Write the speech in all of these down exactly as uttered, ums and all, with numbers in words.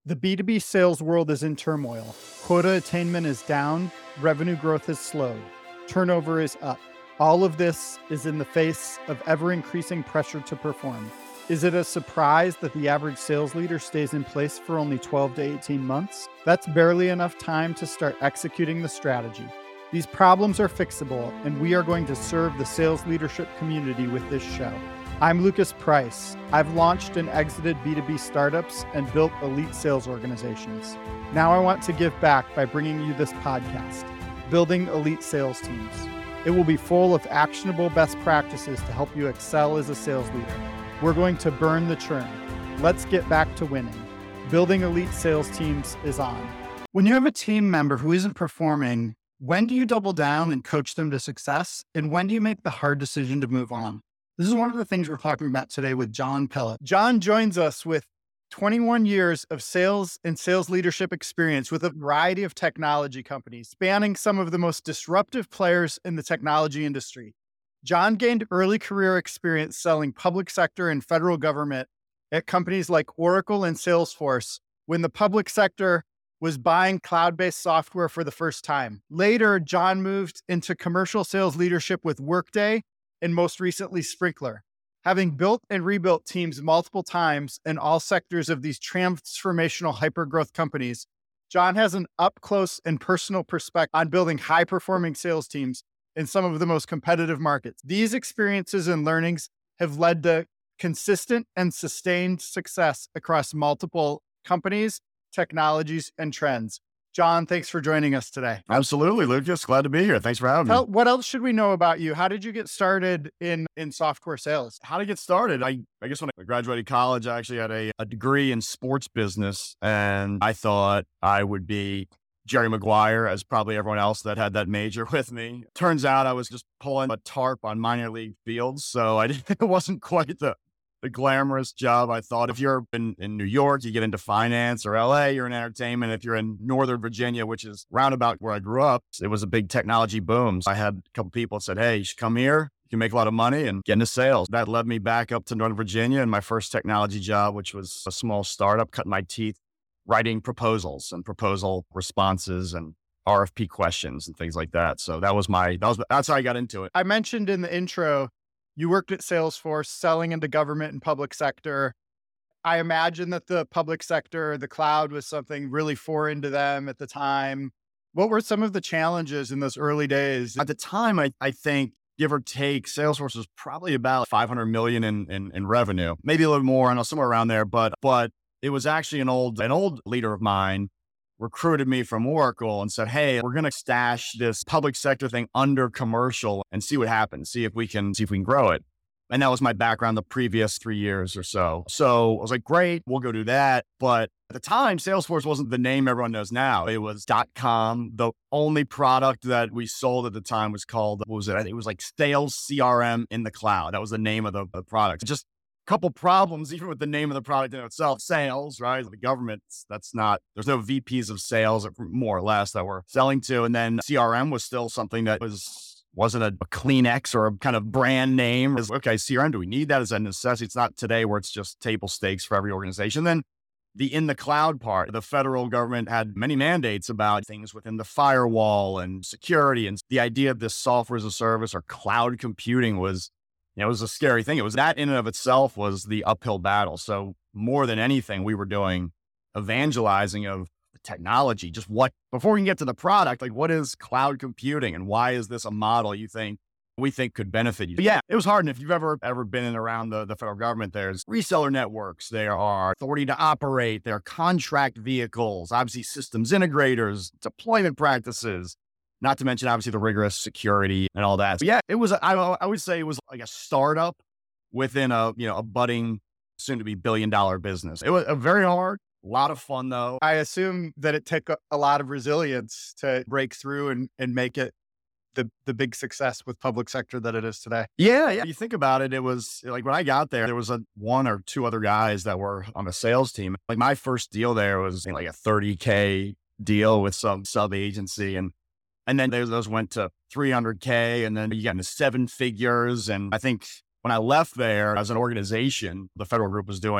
The B two B sales world is in turmoil. Quota attainment is down, revenue growth has slowed, turnover is up. All of this is in the face of ever-increasing pressure to perform. Is it a surprise that the average sales leader stays in place for only twelve to eighteen months? That's barely enough time to start executing the strategy. These problems are fixable, and we are going to serve the sales leadership community with this show. I'm Lucas Price. I've launched and exited B two B startups and built elite sales organizations. Now I want to give back by bringing you this podcast, Building Elite Sales Teams. It will be full of actionable best practices to help you excel as a sales leader. We're going to burn the churn. Let's get back to winning. Building elite sales teams is on. When you have a team member who isn't performing, when do you double down and coach them to success? And when do you make the hard decision to move on? This is one of the things we're talking about today with John Pellet. John joins us with twenty-one years of sales and sales leadership experience with a variety of technology companies, spanning some of the most disruptive players in the technology industry. John gained early career experience selling public sector and federal government at companies like Oracle and Salesforce when the public sector was buying cloud-based software for the first time. Later, John moved into commercial sales leadership with Workday and most recently Sprinklr. Having built and rebuilt teams multiple times in all sectors of these transformational hypergrowth companies, John has an up-close and personal perspective on building high-performing sales teams in some of the most competitive markets. These experiences and learnings have led to consistent and sustained success across multiple companies, technologies, and trends. John, thanks for joining us today. Absolutely, Lucas. Glad to be here. Thanks for having Tell, me. what else should we know about you? How did you get started in, in software sales? How to get started? I, I guess when I graduated college, I actually had a, a degree in sports business, and I thought I would be Jerry Maguire, as probably everyone else that had that major with me. Turns out I was just pulling a tarp on minor league fields, so I didn't, it wasn't quite the the glamorous job I thought. If you're in, in New York, you get into finance, or L A, you're in entertainment. If you're in Northern Virginia, which is roundabout where I grew up, it was a big technology boom. So I had a couple people that said, hey, you should come here. You can make a lot of money and get into sales. That led me back up to Northern Virginia and my first technology job, which was a small startup, cutting my teeth, writing proposals and proposal responses and R F P questions and things like that. So that was my, that was, that's how I got into it. I mentioned in the intro, you worked at Salesforce selling into government and public sector. I imagine that the public sector, the cloud was something really foreign to them at the time. What were some of the challenges in those early days? At the time, I, I think, give or take, Salesforce was probably about five hundred million in, in, in revenue, maybe a little more, I know somewhere around there, but, but it was actually an old, an old leader of mine recruited me from Oracle and said, hey, we're going to stash this public sector thing under commercial and see what happens, see if we can, see if we can grow it. And that was my background the previous three years or so. So I was like, great, we'll go do that. But at the time, Salesforce wasn't the name everyone knows now. It was .com. The only product that we sold at the time was called, what was it? I think it was like Sales C R M in the cloud. That was the name of the, the product. Just couple problems, even with the name of the product in itself. Sales, right? The government, that's not, there's no V Ps of sales, more or less, that we're selling to. And then C R M was still something that was, wasn't a, a Kleenex or a kind of brand name. It's, okay, C R M, do we need that as a necessity? It's not today where it's just table stakes for every organization. Then the in the cloud part, the federal government had many mandates about things within the firewall and security. And the idea of this software as a service or cloud computing was, it was a scary thing. It was that in and of itself was the uphill battle. So more than anything, we were doing evangelizing of the technology, just what, before we can get to the product, like what is cloud computing and why is this a model you think, we think could benefit you? But yeah, it was hard. And if you've ever, ever been in around the, the federal government, there's reseller networks, there are authority to operate, there are contract vehicles, obviously systems integrators, deployment practices, not to mention, obviously, the rigorous security and all that. So yeah, it was, I, I would say it was like a startup within a, you know, a budding, soon to be billion dollar business. It was a very hard, a lot of fun though. I assume that it took a, a lot of resilience to break through and, and make it the, the big success with public sector that it is today. Yeah, yeah. You think about it, it was like when I got there, there was a one or two other guys that were on the sales team. Like my first deal there was like a thirty K deal with some sub agency. And And then those went to three hundred K and then you got into seven figures. And I think when I left there as an organization, the federal group was doing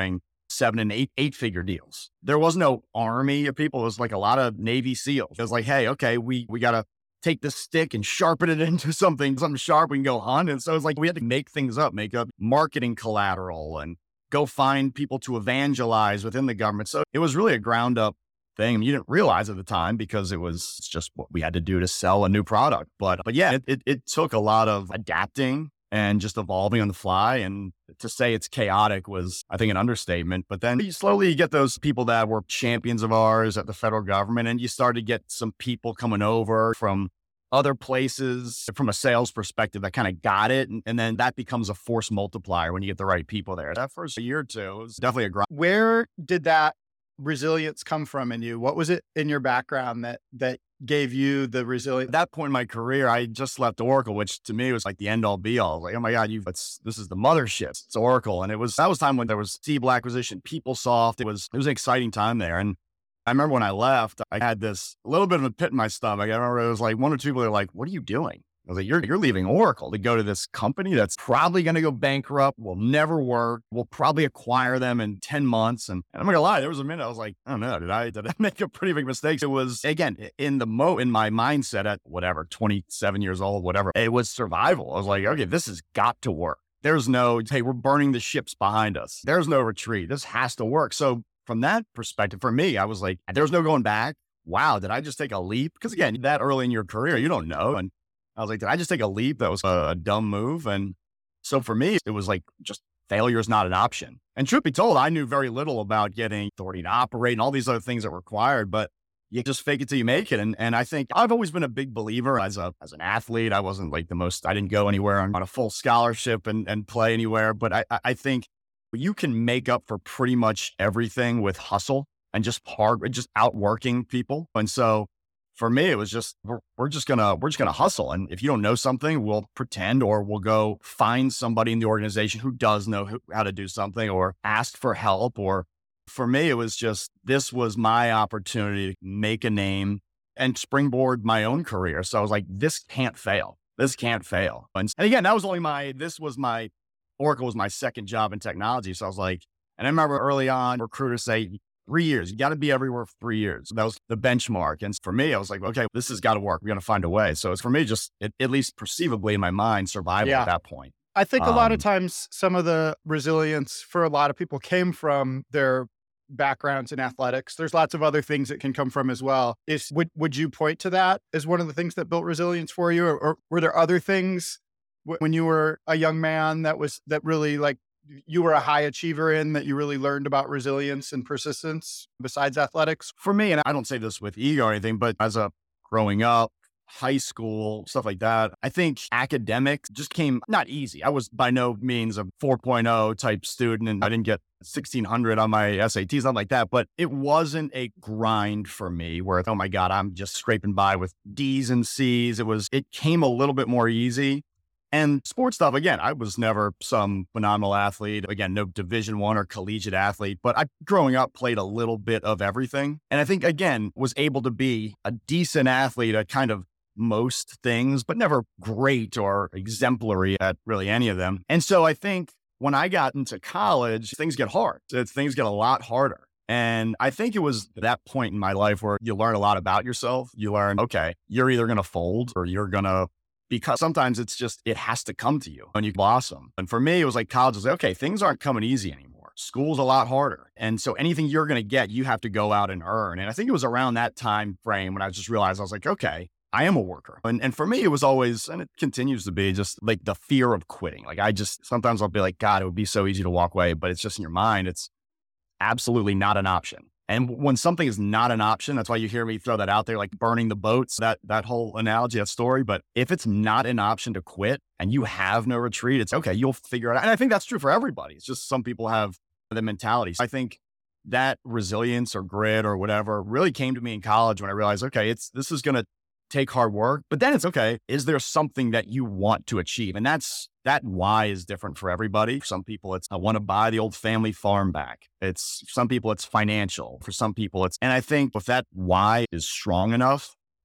seven and eight, eight figure deals. There was no army of people. It was like a lot of Navy SEALs. It was like, hey, okay, we, we got to take this stick and sharpen it into something, something sharp. We can go hunt. And so it's like, we had to make things up, make up marketing collateral and go find people to evangelize within the government. So it was really a ground up thing. I mean, you didn't realize at the time because it was just what we had to do to sell a new product. But, but yeah, it, it, it took a lot of adapting and just evolving on the fly. And to say it's chaotic was, I think, an understatement. But then you slowly get those people that were champions of ours at the federal government, and you start to get some people coming over from other places from a sales perspective that kind of got it. And, and then that becomes a force multiplier when you get the right people there. That first year or two, it was definitely a grind. Where did that resilience come from in you? What was it in your background that that gave you the resilience? At that point in my career, I just left Oracle, which to me was like the end all be all. Like, oh my God, you it's this is the mothership. It's Oracle. And it was that was time when there was Siebel acquisition, PeopleSoft. It was it was an exciting time there. And I remember when I left, I had this a little bit of a pit in my stomach. I remember it was like one or two people were like, what are you doing? I was like, you're, you're leaving Oracle to go to this company that's probably going to go bankrupt, will never work. We'll probably acquire them in ten months. And, and I'm not gonna lie, there was a minute I was like, I don't know, did I, did I make a pretty big mistake? It was, again, in the mo, in my mindset at whatever, twenty-seven years old, whatever, it was survival. I was like, okay, this has got to work. There's no, hey, we're burning the ships behind us. There's no retreat. This has to work. So from that perspective, for me, I was like, there's no going back. Wow, did I just take a leap? Because again, that early in your career, you don't know. And I was like, did I just take a leap? That was a, a dumb move. And so for me, it was like, just failure is not an option. And truth be told, I knew very little about getting authority to operate and all these other things that were required, but you just fake it till you make it. And and I think I've always been a big believer as a as an athlete. I wasn't like the most, I didn't go anywhere on, on a full scholarship and, and play anywhere. But I, I think you can make up for pretty much everything with hustle and just hard, just outworking people. And so for me, it was just, we're, we're just gonna, we're just gonna hustle. And if you don't know something, we'll pretend, or we'll go find somebody in the organization who does know who, how to do something, or ask for help. Or for me, it was just, this was my opportunity to make a name and springboard my own career. So I was like, this can't fail. This can't fail. And, and again, that was only my, this was my, Oracle was my second job in technology. So I was like, and I remember early on, recruiters say, three years, you got to be everywhere for three years. That was the benchmark. And for me, I was like, okay, this has got to work. We're going to find a way. So it's for me, just it, at least perceivably in my mind, survival yeah. at that point. I think a um, lot of times some of the resilience for a lot of people came from their backgrounds in athletics. There's lots of other things that can come from as well. Is would, would you point to that as one of the things that built resilience for you? Or, or were there other things w- when you were a young man that was, that really like, you were a high achiever in that you really learned about resilience and persistence besides athletics? For me, and I don't say this with ego or anything, but as a growing up, high school, stuff like that, I think academics just came not easy. I was by no means a four point oh type student, and I didn't get sixteen hundred on my S A Ts, something like that, but it wasn't a grind for me where, oh my God, I'm just scraping by with D's and C's. It was, it came a little bit more easy. And sports stuff, again, I was never some phenomenal athlete. Again, no Division One or collegiate athlete, but I, growing up, played a little bit of everything. And I think, again, was able to be a decent athlete at kind of most things, but never great or exemplary at really any of them. And so I think when I got into college, things get hard. Things get a lot harder. And I think it was that point in my life where you learn a lot about yourself. You learn, okay, you're either going to fold or you're going to, because sometimes it's just, it has to come to you and you blossom. And for me, it was like college was like, okay, things aren't coming easy anymore. School's a lot harder. And so anything you're going to get, you have to go out and earn. And I think it was around that time frame when I just realized, I was like, okay, I am a worker. And and for me, it was always, and it continues to be, just like the fear of quitting. Like I just, sometimes I'll be like, God, it would be so easy to walk away, but it's just in your mind. It's absolutely not an option. And when something is not an option, that's why you hear me throw that out there, like burning the boats, that that whole analogy, that story. But if it's not an option to quit and you have no retreat, it's okay, you'll figure it out. And I think that's true for everybody. It's just some people have the mentality. So I think that resilience or grit or whatever really came to me in college when I realized, okay, it's this is going to take hard work, but then it's okay. Is there something that you want to achieve? And that's, that why is different for everybody. For some people, it's, I want to buy the old family farm back. It's, some people, it's financial. For some people, it's, and I think if that why is strong enough,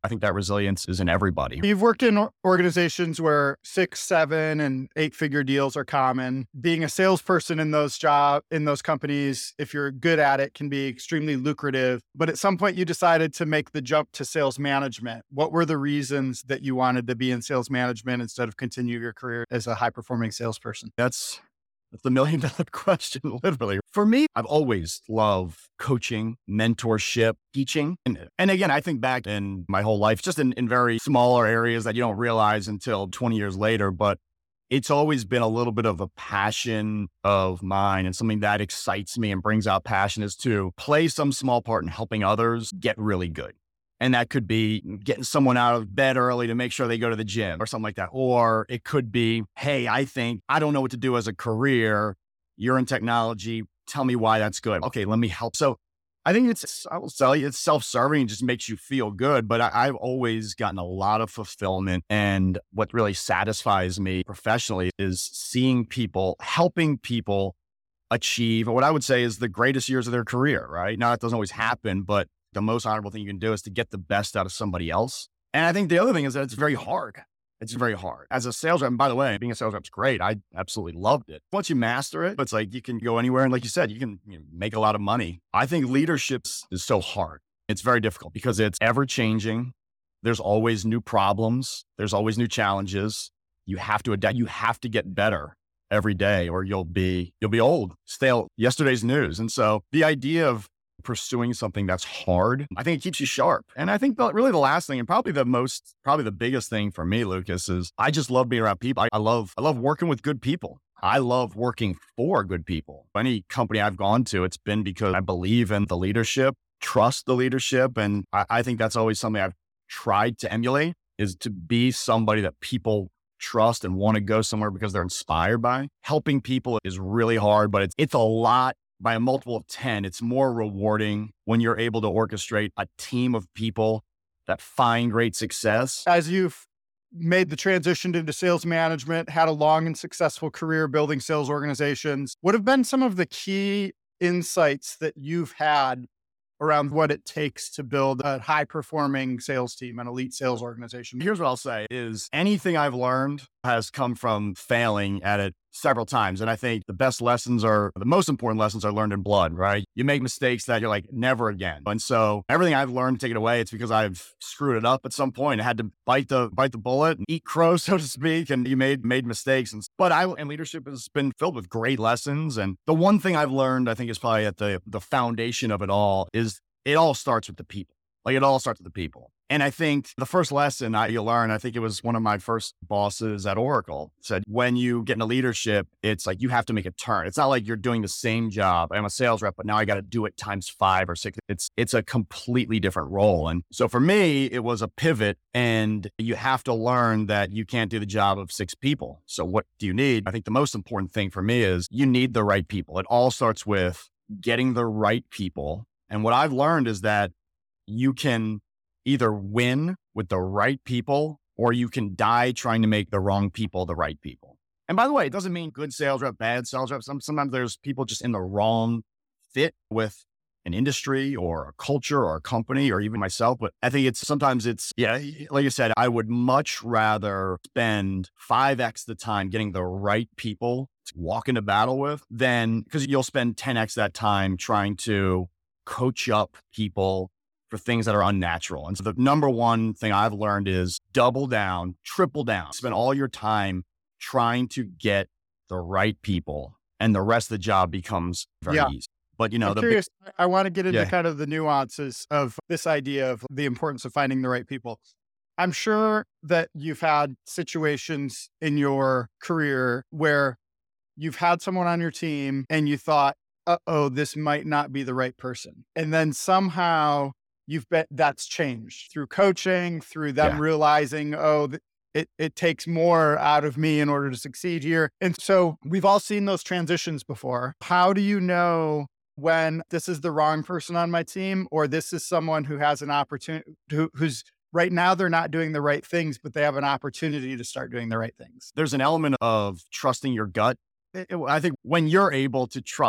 I think that resilience is in everybody. You've worked in organizations where six, seven, and eight figure deals are common. Being a salesperson in those job in those companies, if you're good at it, can be extremely lucrative. But at some point you decided to make the jump to sales management. What were the reasons that you wanted to be in sales management instead of continue your career as a high performing salesperson? That's That's the million dollar question, literally. For me, I've always loved coaching, mentorship, teaching. And, and again, I think back in my whole life, just in, in very smaller areas that you don't realize until twenty years later, but it's always been a little bit of a passion of mine, and something that excites me and brings out passion is to play some small part in helping others get really good. And that could be getting someone out of bed early to make sure they go to the gym or something like that. Or it could be, hey, I think I don't know what to do as a career. You're in technology. Tell me why that's good. Okay, let me help. So I think it's, I will tell you, it's self-serving and just makes you feel good. But I, I've always gotten a lot of fulfillment. And what really satisfies me professionally is seeing people, helping people achieve what I would say is the greatest years of their career, right? Now, that doesn't always happen, but the most honorable thing you can do is to get the best out of somebody else. And I think the other thing is that it's very hard. It's very hard. As a sales rep, and by the way, being a sales rep is great. I absolutely loved it. Once you master it, it's like you can go anywhere. And like you said, you can you know, make a lot of money. I think leadership is so hard. It's very difficult because it's ever changing. There's always new problems. There's always new challenges. You have to adapt. You have to get better every day or you'll be, you'll be old, stale, yesterday's news. And so the idea of pursuing something that's hard, I think it keeps you sharp. And I think the, really the last thing, and probably the most, probably the biggest thing for me, Lucas, is I just love being around people. I, I love, I love working with good people. I love working for good people. Any company I've gone to, it's been because I believe in the leadership, trust the leadership. And I, I think that's always something I've tried to emulate, is to be somebody that people trust and want to go somewhere because they're inspired by. Helping people is really hard, but it's, it's a lot. By a multiple of ten, it's more rewarding when you're able to orchestrate a team of people that find great success. As you've made the transition into sales management, had a long and successful career building sales organizations, what have been some of the key insights that you've had around what it takes to build a high performing sales team, an elite sales organization? Here's what I'll say is anything I've learned has come from failing at it several times. And I think the best lessons are, the most important lessons are learned in blood, right? You make mistakes that you're like, never again. And so everything I've learned, take it away, it's because I've screwed it up at some point. I had to bite the, bite the bullet and eat crow, so to speak. And you made, made mistakes. And, but I, and leadership has been filled with great lessons. And the one thing I've learned, I think is probably at the, the foundation of it all is it all starts with the people. Like it all starts with the people. And I think the first lesson I, you learn, I think it was one of my first bosses at Oracle said, when you get into leadership, it's like you have to make a turn. It's not like you're doing the same job. I'm a sales rep, but now I got to do it times five or six. It's, it's a completely different role. And so for me, it was a pivot, and you have to learn that you can't do the job of six people. So what do you need? I think the most important thing for me is you need the right people. It all starts with getting the right people. And what I've learned is that you can either win with the right people or you can die trying to make the wrong people the right people. And by the way, it doesn't mean good sales rep, bad sales rep. Some, sometimes there's people just in the wrong fit with an industry or a culture or a company or even myself. But I think it's sometimes it's, yeah, like I said, I would much rather spend five X the time getting the right people to walk into battle with than, because you'll spend ten X that time trying to coach up people for things that are unnatural. And so the number one thing I've learned is double down, triple down, spend all your time trying to get the right people, and the rest of the job becomes very Yeah. easy. But you know, I'm the curious, I want to get into Yeah. kind of the nuances of this idea of the importance of finding the right people. I'm sure that you've had situations in your career where you've had someone on your team and you thought, uh-oh, this might not be the right person. And then somehow you've bet that's changed through coaching, through them Yeah. realizing, oh, th- it, it takes more out of me in order to succeed here. And so we've all seen those transitions before. How do you know when this is the wrong person on my team, or this is someone who has an opportunity, who, who's right now they're not doing the right things, but they have an opportunity to start doing the right things? there's an element of trusting your gut. It- it- I think when you're able to trust,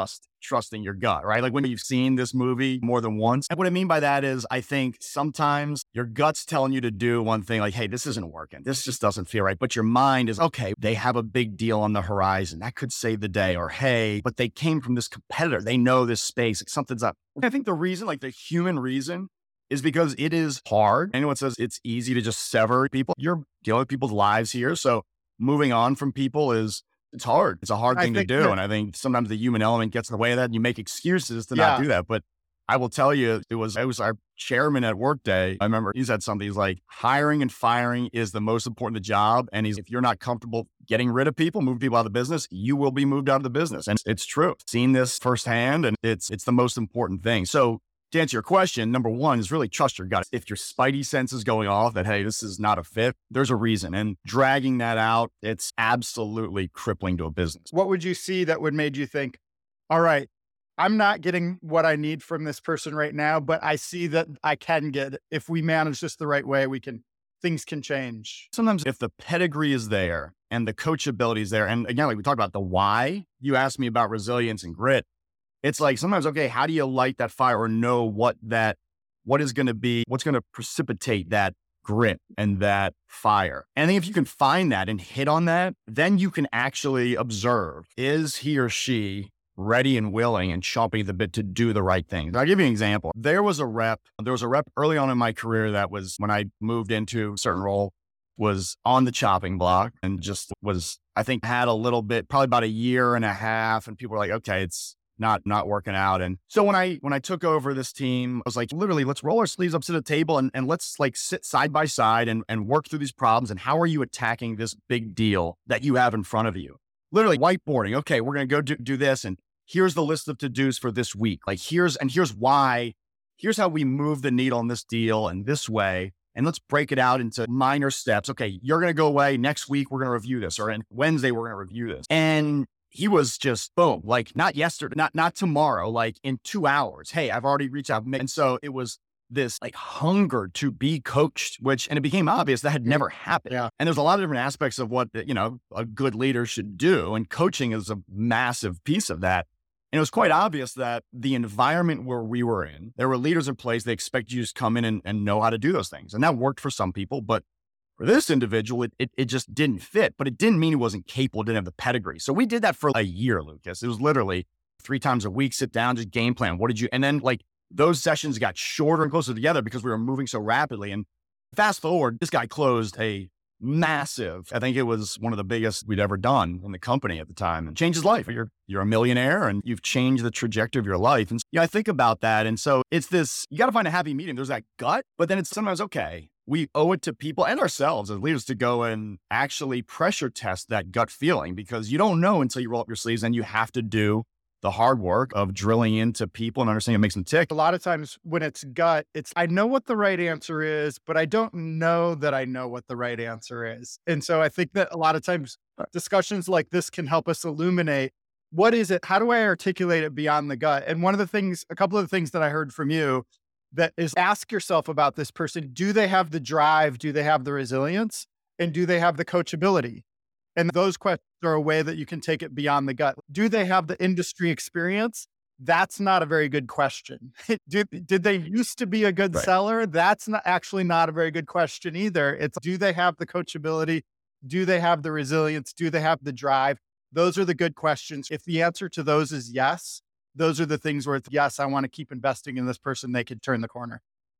trusting your gut, right? Like when you've seen this movie more than once. And what I mean by that is I think sometimes your gut's telling you to do one thing like, hey, this isn't working. This just doesn't feel right. But your mind is, okay, they have a big deal on the horizon. That could save the day. Or, hey, but they came from this competitor. They know this space. Like something's up. I think the reason, like the human reason, is because it is hard. Anyone says it's easy to just sever people. You're dealing with people's lives here. So moving on from people is, it's hard. It's a hard thing to do. That, and I think sometimes the human element gets in the way of that and you make excuses to yeah. not do that. But I will tell you, it was, it was our chairman at Workday. I remember he said something, he's like, hiring and firing is the most important job. And he's, if you're not comfortable getting rid of people, moving people out of the business, you will be moved out of the business. And it's true. Seen this firsthand and it's, it's the most important thing. So to answer your question, number one is really trust your gut. If your spidey sense is going off that, hey, this is not a fit, there's a reason. And dragging that out, it's absolutely crippling to a business. What would you see that would made you think, all right, I'm not getting what I need from this person right now, but I see that I can get it. If we manage this the right way, we can, things can change. Sometimes if the pedigree is there and the coachability is there, and again, like we talked about the why, you asked me about resilience and grit. It's like sometimes, okay, how do you light that fire or know what that, what is going to be, what's going to precipitate that grit and that fire? And I think if you can find that and hit on that, then you can actually observe, is he or she ready and willing and chomping at the bit to do the right thing? I'll give you an example. There was a rep, there was a rep early on in my career that was, when I moved into a certain role, was on the chopping block and just was, I think had a little bit, probably about a year and a half. And people were like, okay, it's not, not working out. And so when I, when I took over this team, I was like, literally, let's roll our sleeves up to the table and, and let's like sit side by side and, and work through these problems. And how are you attacking this big deal that you have in front of you? Literally whiteboarding. Okay, we're going to go do, do this. And here's the list of to-dos for this week. Like here's, and here's why, here's how we move the needle on this deal and this way. And let's break it out into minor steps. Okay, you're going to go away next week. We're going to review this, or on Wednesday, we're going to review this. And he was just boom, like not yesterday, not, not tomorrow, like in two hours. Hey, I've already reached out. And so it was this like hunger to be coached, which, and it became obvious that had never happened. Yeah. And there's a lot of different aspects of what, you know, a good leader should do. And coaching is a massive piece of that. And it was quite obvious that the environment where we were in, there were leaders in place. They expect you to just come in and, and know how to do those things. And that worked for some people, but for this individual, it, it it just didn't fit, but it didn't mean he wasn't capable, didn't have the pedigree. So we did that for a year, Lucas. It was literally three times a week, sit down, just game plan. What did you, and then like those sessions got shorter and closer together because we were moving so rapidly. And fast forward, this guy closed a massive, I think it was one of the biggest we'd ever done in the company at the time, and changed his life. You're, you're a millionaire and you've changed the trajectory of your life. And yeah, I think about that. And so it's this, you got to find a happy medium. There's that gut, but then it's sometimes, okay, we owe it to people and ourselves as leaders to go and actually pressure test that gut feeling, because you don't know until you roll up your sleeves, and you have to do the hard work of drilling into people and understanding what makes them tick. A lot of times when it's gut, it's, I know what the right answer is, but I don't know that I know what the right answer is. And so I think that a lot of times discussions like this can help us illuminate, what is it? How do I articulate it beyond the gut? And one of the things, a couple of the things that I heard from you that is, ask yourself about this person. Do they have the drive? Do they have the resilience? And do they have the coachability? And those questions are a way that you can take it beyond the gut. Do they have the industry experience? That's not a very good question. did, did they used to be a good Right. seller? That's not actually not a very good question either. It's, do they have the coachability? Do they have the resilience? Do they have the drive? Those are the good questions. If the answer to those is yes, those are the things where it's, yes, I want to keep investing in this person. They could turn the corner.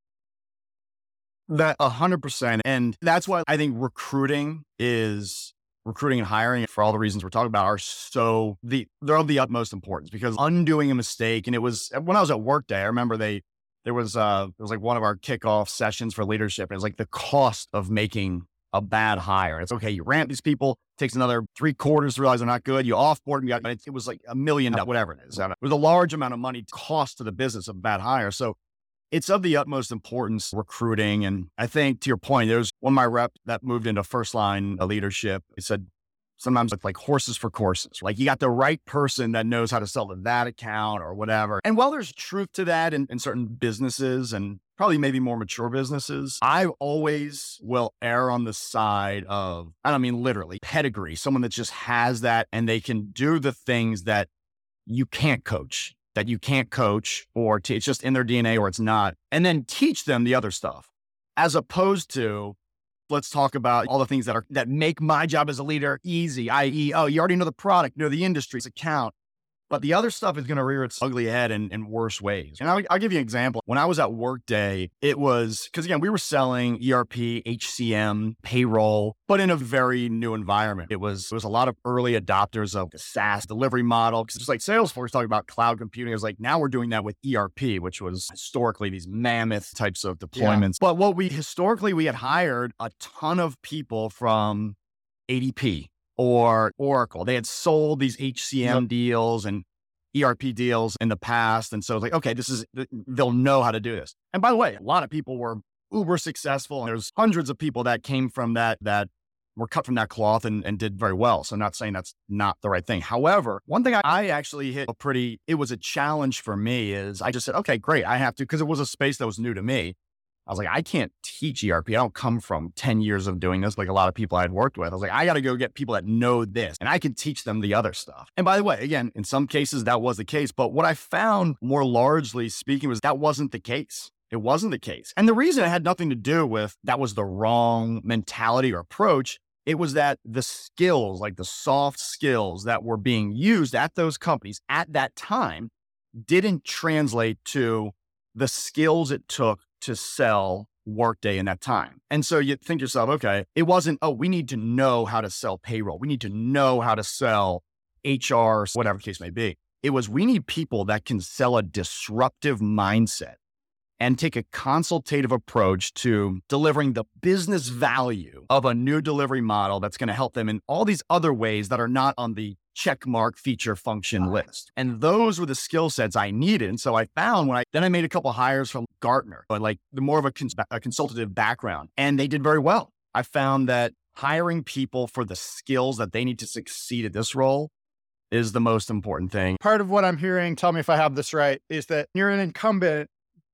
That a hundred percent. And that's why I think recruiting is recruiting and hiring, for all the reasons we're talking about, are so the, they're of the utmost importance, because undoing a mistake. And it was when I was at Workday, I remember they, there was uh it was like one of our kickoff sessions for leadership. And it was like the cost of making a bad hire. It's okay. You ramp these people, takes another three quarters to realize they're not good. You offboard them. You got, it was like a million, whatever it is. It was a large amount of money cost to the business of a bad hire. So it's of the utmost importance, recruiting. And I think to your point, there's one of my rep that moved into first line leadership. He said, sometimes it's like horses for courses. Like you got the right person that knows how to sell to that account or whatever. And while there's truth to that in, in certain businesses and probably maybe more mature businesses, I always will err on the side of, I don't mean literally, pedigree, someone that just has that and they can do the things that you can't coach, that you can't coach or t- it's just in their D N A or it's not, and then teach them the other stuff, as opposed to let's talk about all the things that are that make my job as a leader easy, that is, oh, you already know the product, you know the industry, it's account. But the other stuff is going to rear its ugly head in, in worse ways. And I'll, I'll give you an example. When I was at Workday, it was, because again, we were selling E R P, H C M, payroll, but in a very new environment. It was, it was a lot of early adopters of the SaaS delivery model. Because it's like Salesforce talking about cloud computing. It was like, now we're doing that with E R P, which was historically these mammoth types of deployments. Yeah. But what we historically, we had hired a ton of people from A D P or Oracle. They had sold these H C M yep. deals and E R P deals in the past. And so it's like, okay, this is, they'll know how to do this. And by the way, a lot of people were uber successful. And there's hundreds of people that came from that, that were cut from that cloth and, and did very well. So I'm not saying that's not the right thing. However, one thing I, I actually hit a pretty, it was a challenge for me is I just said, okay, great. I have to, because it was a space that was new to me. I was like, I can't teach E R P. I don't come from ten years of doing this like a lot of people I had worked with. I was like, I got to go get people that know this and I can teach them the other stuff. And by the way, again, in some cases that was the case. But what I found more largely speaking was that wasn't the case. It wasn't the case. And the reason it had nothing to do with that was the wrong mentality or approach. It was that the skills, like the soft skills that were being used at those companies at that time didn't translate to the skills it took to sell Workday in that time. And so you think to yourself, okay, it wasn't, oh, we need to know how to sell payroll. We need to know how to sell H R, whatever the case may be. It was, we need people that can sell a disruptive mindset and take a consultative approach to delivering the business value of a new delivery model that's going to help them in all these other ways that are not on the check mark feature function list. And those were the skill sets I needed. And so I found when I, then I made a couple of hires from Gartner, but like the more of a, cons- a consultative background, and they did very well. I found that hiring people for the skills that they need to succeed at this role is the most important thing. Part of what I'm hearing, tell me if I have this right, is that you're an incumbent.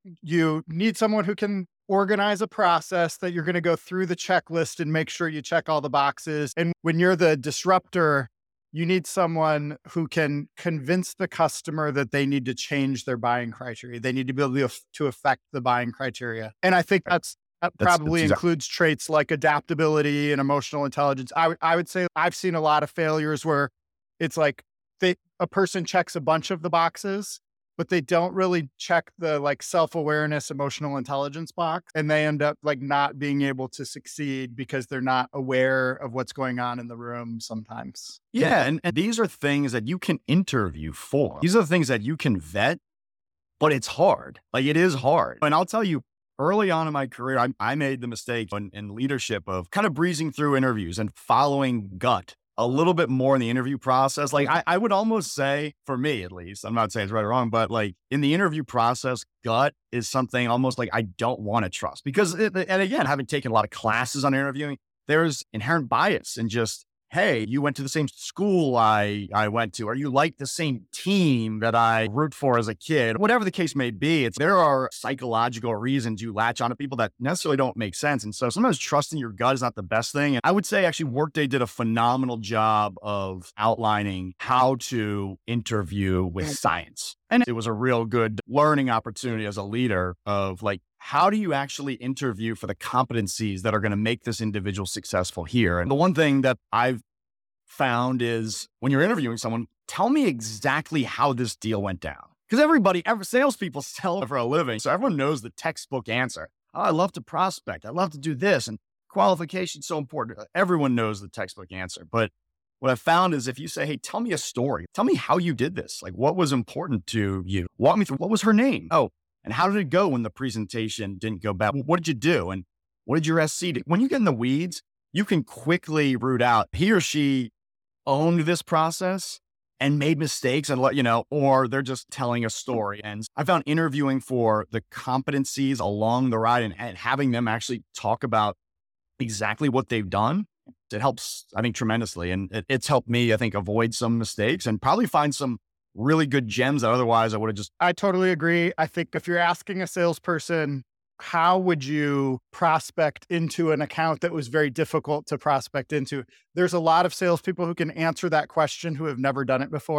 You need someone who can organize a process that you're going to go through the checklist and make sure you check all the boxes. And when you're the disruptor, you need someone who can convince the customer that they need to change their buying criteria. They need to be able to, to affect the buying criteria. And I think that's, that that's, probably that's includes exactly. traits like adaptability and emotional intelligence. I, w- I would say I've seen a lot of failures where it's like they, a person checks a bunch of the boxes, but they don't really check the like self-awareness, emotional intelligence box. And they end up like not being able to succeed because they're not aware of what's going on in the room sometimes. Yeah. And, and these are things that you can interview for. These are the things that you can vet, but it's hard. Like it is hard. And I'll tell you, early on in my career, I, I made the mistake in, in leadership of kind of breezing through interviews and following gut a little bit more in the interview process. Like I, I would almost say, for me at least, I'm not saying it's right or wrong, but like in the interview process, gut is something almost like I don't want to trust because, it, and again, having taken a lot of classes on interviewing, there's inherent bias in just, hey, you went to the same school I, I went to, or you like the same team that I root for as a kid, whatever the case may be. It's there are psychological reasons you latch onto people that necessarily don't make sense. And so sometimes trusting your gut is not the best thing. And I would say actually Workday did a phenomenal job of outlining how to interview with science. And it was a real good learning opportunity as a leader of like, how do you actually interview for the competencies that are going to make this individual successful here? And the one thing that I've found is when you're interviewing someone, tell me exactly how this deal went down. Because everybody, every salespeople sell for a living. So everyone knows the textbook answer. Oh, I love to prospect. I love to do this. And qualification's so important. Everyone knows the textbook answer. But what I've found is if you say, hey, tell me a story, tell me how you did this. Like what was important to you? Walk me through, what was her name? Oh, and how did it go when the presentation didn't go bad? What did you do? And what did your S C do? When you get in the weeds, you can quickly root out he or she owned this process and made mistakes and let you know, or they're just telling a story. And I found interviewing for the competencies along the ride and, and having them actually talk about exactly what they've done, it helps, I think, tremendously. And it, it's helped me, I think, avoid some mistakes and probably find some really good gems that otherwise I would have just. I totally agree. I think if you're asking a salesperson, how would you prospect into an account that was very difficult to prospect into? There's a lot of salespeople who can answer that question who have never done it before.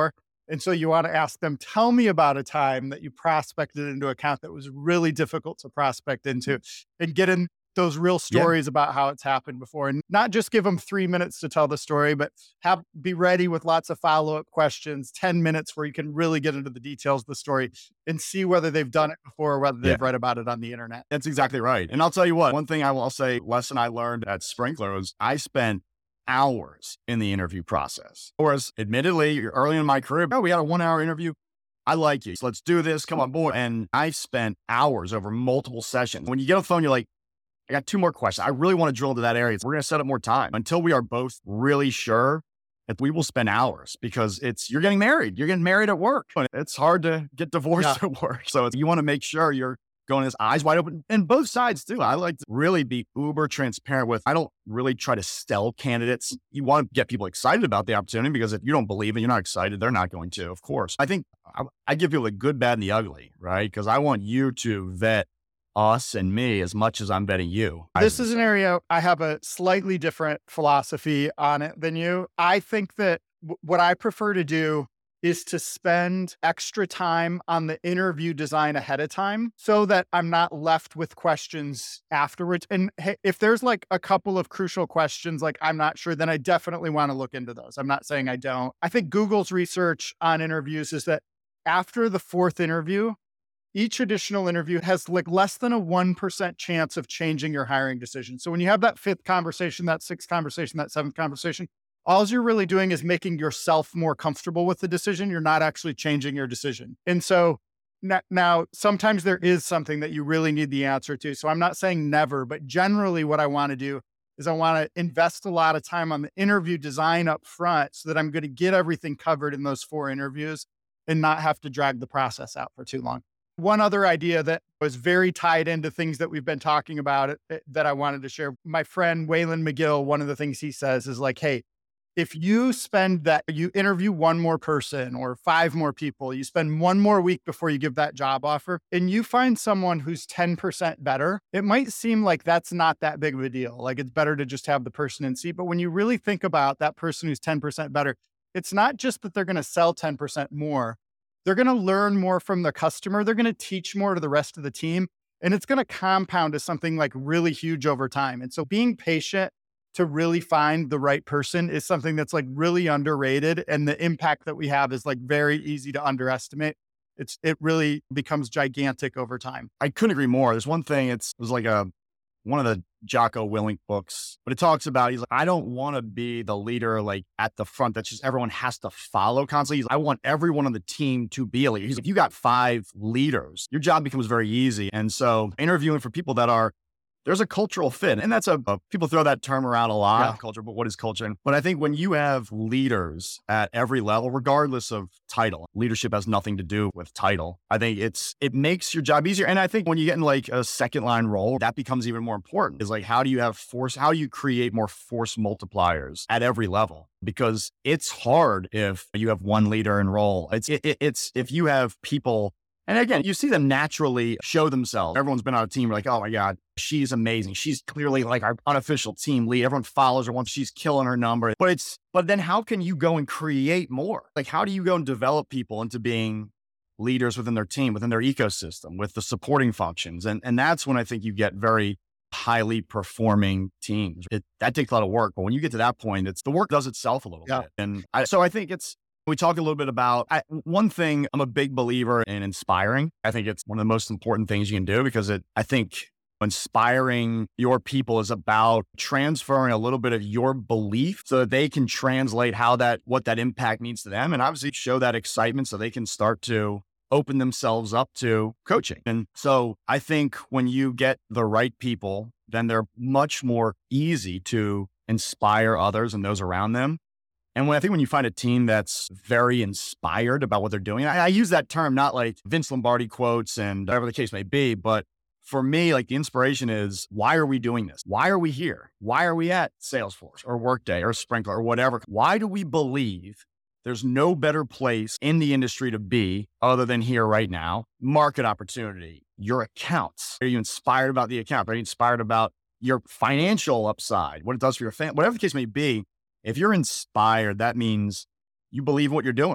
And so you want to ask them, tell me about a time that you prospected into an account that was really difficult to prospect into, and get in those real stories yeah. about how it's happened before, and not just give them three minutes to tell the story, but have be ready with lots of follow-up questions, ten minutes where you can really get into the details of the story and see whether they've done it before or whether they've yeah. read about it on the internet. That's exactly right. And I'll tell you what, one thing I will say, lesson I learned at Sprinklr was I spent hours in the interview process. Whereas admittedly, early in my career, oh, we had a one hour interview. I like you. So let's do this. Come on board. And I spent hours over multiple sessions. When you get on the phone, you're like, I got two more questions. I really want to drill into that area. So we're going to set up more time until we are both really sure that we will spend hours, because it's, you're getting married. You're getting married at work. It's hard to get divorced yeah. at work. So you want to make sure you're going as eyes wide open, and both sides too. I like to really be uber transparent with, I don't really try to sell candidates. You want to get people excited about the opportunity, because if you don't believe it, you're not excited, they're not going to, of course. I think I, I give people the good, bad, and the ugly, right? Because I want you to vet us and me as much as I'm vetting you. This is an area I have a slightly different philosophy on it than you. I think that w- what I prefer to do is to spend extra time on the interview design ahead of time so that I'm not left with questions afterwards. And hey, if there's like a couple of crucial questions, like I'm not sure, then I definitely want to look into those. I'm not saying I don't. I think Google's research on interviews is that after the fourth interview, each additional interview has like less than a one percent chance of changing your hiring decision. So when you have that fifth conversation, that sixth conversation, that seventh conversation, all you're really doing is making yourself more comfortable with the decision. You're not actually changing your decision. And so n- now sometimes there is something that you really need the answer to. So I'm not saying never, but generally what I want to do is I want to invest a lot of time on the interview design up front so that I'm going to get everything covered in those four interviews and not have to drag the process out for too long. One other idea that was very tied into things that we've been talking about that I wanted to share. My friend Waylon McGill, one of the things he says is like, hey, if you spend that, you interview one more person or five more people, you spend one more week before you give that job offer, and you find someone who's ten percent better, it might seem like that's not that big of a deal. Like it's better to just have the person in seat. But when you really think about that person who's ten percent better, it's not just that they're going to sell ten percent more. They're going to learn more from the customer. They're going to teach more to the rest of the team. And it's going to compound to something like really huge over time. And so being patient to really find the right person is something that's like really underrated. And the impact that we have is like very easy to underestimate. It's, it really becomes gigantic over time. I couldn't agree more. There's one thing, it's, it was like a, one of the Jocko Willink books, but it talks about, he's like, I don't want to be the leader, like at the front, that's just everyone has to follow constantly. He's like, I want everyone on the team to be a leader. He's like, if you got five leaders, your job becomes very easy. And so interviewing for people that are, there's a cultural fit. And that's a, a people throw that term around a lot, yeah. culture, but what is culture? But I think when you have leaders at every level, regardless of title, leadership has nothing to do with title. I think it's, it makes your job easier. And I think when you get in like a second line role, that becomes even more important. Is like, how do you have force, how do you create more force multipliers at every level? Because it's hard if you have one leader in role. It's, it, it, it's, if you have people. And again, you see them naturally show themselves. Everyone's been on a team, we're like, oh my God, she's amazing. She's clearly like our unofficial team lead. Everyone follows her once she's killing her number. But it's, but then how can you go and create more? Like, how do you go and develop people into being leaders within their team, within their ecosystem, with the supporting functions? And, and that's when I think you get very highly performing teams. It, that takes a lot of work. But when you get to that point, it's the work does itself a little yeah. bit. And I, so I think it's, we talked a little bit about I, one thing. I'm a big believer in inspiring. I think it's one of the most important things you can do, because it, I think inspiring your people is about transferring a little bit of your belief so that they can translate how that, what that impact means to them. And obviously show that excitement so they can start to open themselves up to coaching. And so I think when you get the right people, then they're much more easy to inspire others and those around them. And when I think when you find a team that's very inspired about what they're doing, I, I use that term, not like Vince Lombardi quotes and whatever the case may be, but for me, like the inspiration is, why are we doing this? Why are we here? Why are we at Salesforce or Workday or Sprinklr or whatever? Why do we believe there's no better place in the industry to be other than here right now? Market opportunity, your accounts. Are you inspired about the account? Are you inspired about your financial upside, what it does for your family? Whatever the case may be, if you're inspired, that means you believe what you're doing.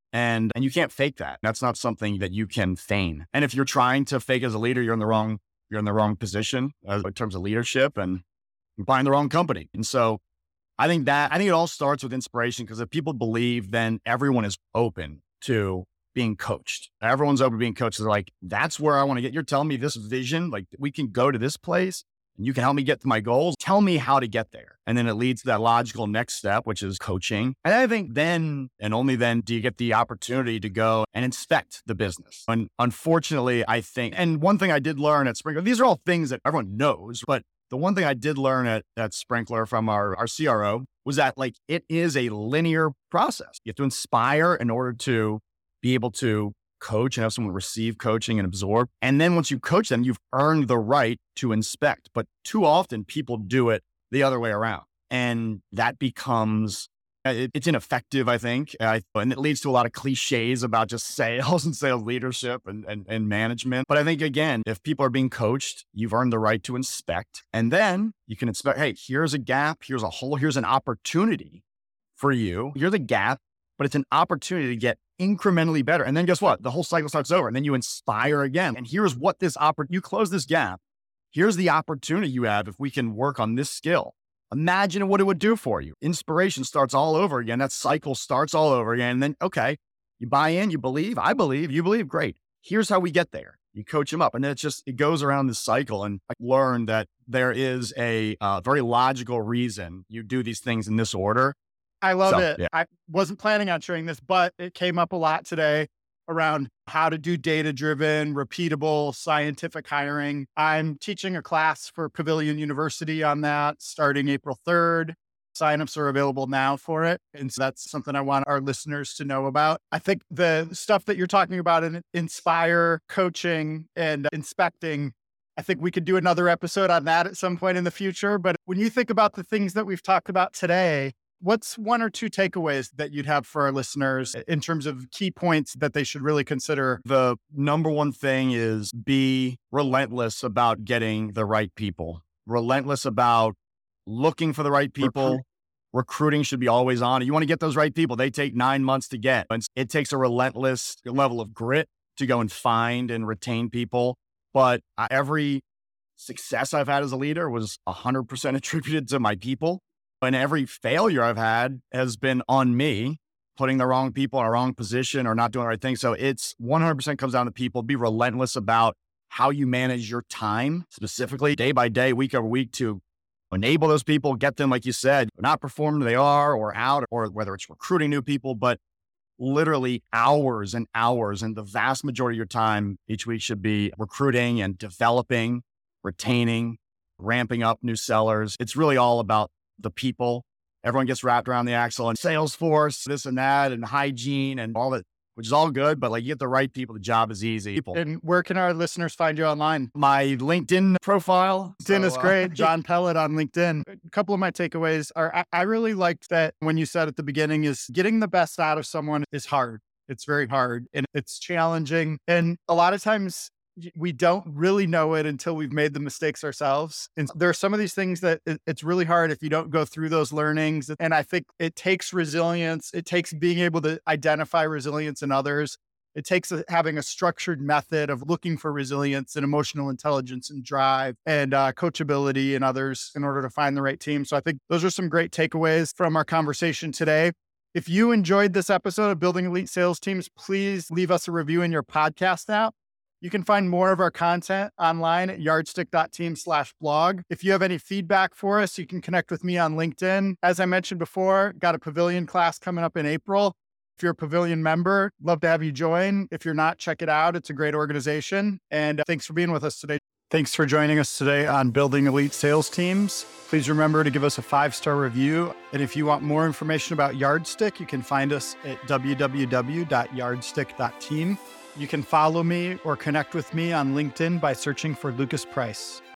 And, and you can't fake that. That's not something that you can feign. And if you're trying to fake as a leader, you're in the wrong, you're in the wrong position uh, in terms of leadership, and you're buying the wrong company. And so I think that, I think it all starts with inspiration, because if people believe, then everyone is open to being coached. Everyone's open to being coached. They're like, that's where I want to get. You're telling me this vision, like we can go to this place and you can help me get to my goals. Tell me how to get there. And then it leads to that logical next step, which is coaching. And I think then, and only then, do you get the opportunity to go and inspect the business. And unfortunately, I think, and one thing I did learn at Sprinklr, these are all things that everyone knows, but the one thing I did learn at, at Sprinklr from our, our C R O was that like it is a linear process. You have to inspire in order to be able to coach and have someone receive coaching and absorb. And then once you coach them, you've earned the right to inspect. But too often people do it the other way around. And that becomes, it, it's ineffective, I think. I, and it leads to a lot of cliches about just sales and sales leadership and, and, and management. But I think, again, if people are being coached, you've earned the right to inspect. And then you can inspect, hey, here's a gap, here's a hole, here's an opportunity for you. Here's a gap, but it's an opportunity to get incrementally better. And then guess what? The whole cycle starts over, and then you inspire again. And here's what this opportunity, you close this gap. Here's the opportunity you have if we can work on this skill. Imagine what it would do for you. Inspiration starts all over again. That cycle starts all over again. And then, okay, you buy in, you believe, I believe, you believe, great. Here's how we get there. You coach them up. And then it's just, it goes around this cycle. And I learned that there is a uh, very logical reason you do these things in this order. I love So, it. yeah. I wasn't planning on sharing this, but it came up a lot today around how to do data-driven, repeatable, scientific hiring. I'm teaching a class for Pavilion University on that starting April third. Signups are available now for it. And so that's something I want our listeners to know about. I think the stuff that you're talking about in Inspire, coaching, and inspecting, I think we could do another episode on that at some point in the future. But when you think about the things that we've talked about today, what's one or two takeaways that you'd have for our listeners in terms of key points that they should really consider? The number one thing is be relentless about getting the right people, relentless about looking for the right people. Recruit. Recruiting should be always on. You want to get those right people. They take nine months to get. And it takes a relentless level of grit to go and find and retain people. But every success I've had as a leader was one hundred percent attributed to my people. And every failure I've had has been on me, putting the wrong people in a wrong position or not doing the right thing. So it's one hundred percent comes down to people. Be relentless about how you manage your time, specifically day by day, week over week, to enable those people, get them, like you said, not performing they are or out, or whether it's recruiting new people, but literally hours and hours. And the vast majority of your time each week should be recruiting and developing, retaining, ramping up new sellers. It's really all about the people. Everyone gets wrapped around the axle and Salesforce, this and that, and hygiene and all that, which is all good, but like you get the right people, the job is easy. People. And where can our listeners find you online? My LinkedIn profile. LinkedIn so, is great. Uh, John Pellet on LinkedIn. A couple of my takeaways are, I, I really liked that when you said at the beginning is getting the best out of someone is hard. It's very hard and it's challenging. And a lot of times we don't really know it until we've made the mistakes ourselves. And there are some of these things that it, it's really hard if you don't go through those learnings. And I think it takes resilience. It takes being able to identify resilience in others. It takes a, having a structured method of looking for resilience and emotional intelligence and drive and uh, coachability in others in order to find the right team. So I think those are some great takeaways from our conversation today. If you enjoyed this episode of Building Elite Sales Teams, please leave us a review in your podcast app. You can find more of our content online at yardstick.team slash blog. If you have any feedback for us, you can connect with me on LinkedIn. As I mentioned before, got a Pavilion class coming up in April. If you're a Pavilion member, love to have you join. If you're not, check it out. It's a great organization. And thanks for being with us today. Thanks for joining us today on Building Elite Sales Teams. Please remember to give us a five-star review. And if you want more information about Yardstick, you can find us at w w w dot yardstick dot team. You can follow me or connect with me on LinkedIn by searching for Lucas Price.